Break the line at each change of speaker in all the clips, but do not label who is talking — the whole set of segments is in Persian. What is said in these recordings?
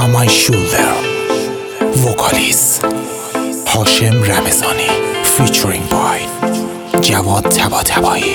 On My Shoulder. وکالیست هاشم رمضانی featuring by جواد طباطبایی.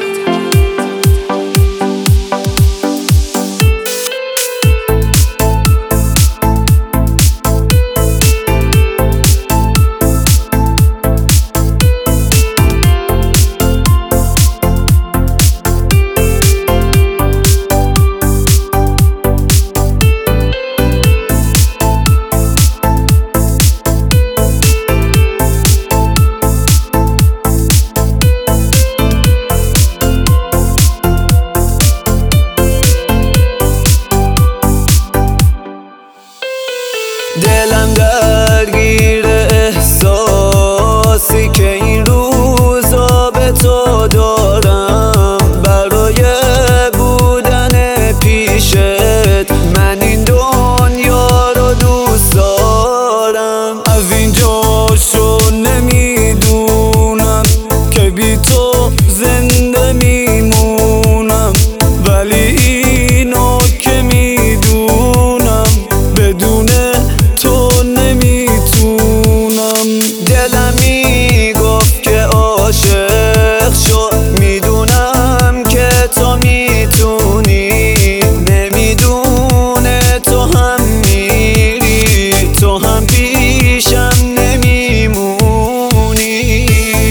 دلم درگیر احساسی که این روزا به تو دارم، برای بودن پیشت من این دنیا رو دوست دارم. از اینجا شو نمیدونم که بی تو زنده میمونم، ولی اینو که میدونم بدون تو نمیتونم. دلم میگفت که عاشق شو، میدونم که تو میتونی، نمیدونه تو هم میری، تو هم پیشم نمیمونی.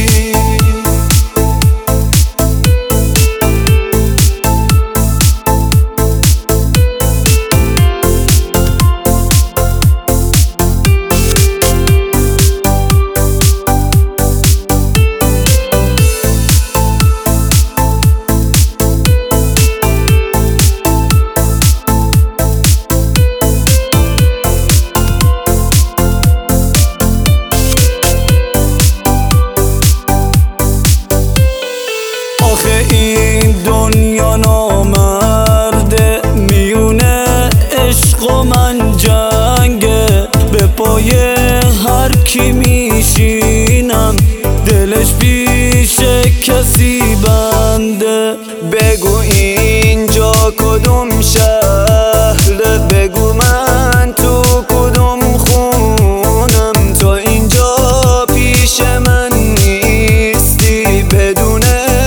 آخه این دنیا نامرده، میونه عشق و من جنگه، به پای هر کی میشینم دلش پیش کسی بنده. بگو اینجا کدوم شهره، بگو من تو کدوم خونم، تو اینجا پیش من نیستی، بدون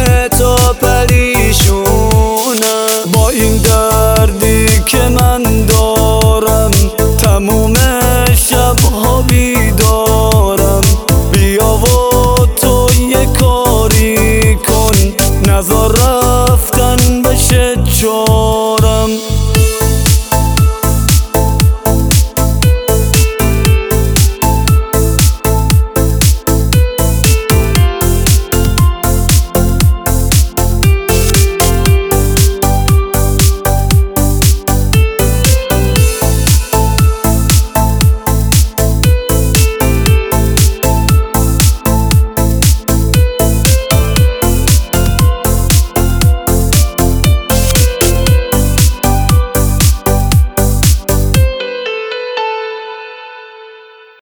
پریشونم. با این دردی که من دارم تموم شبها بیدارم، بیا و تو یه کاری کن، نذار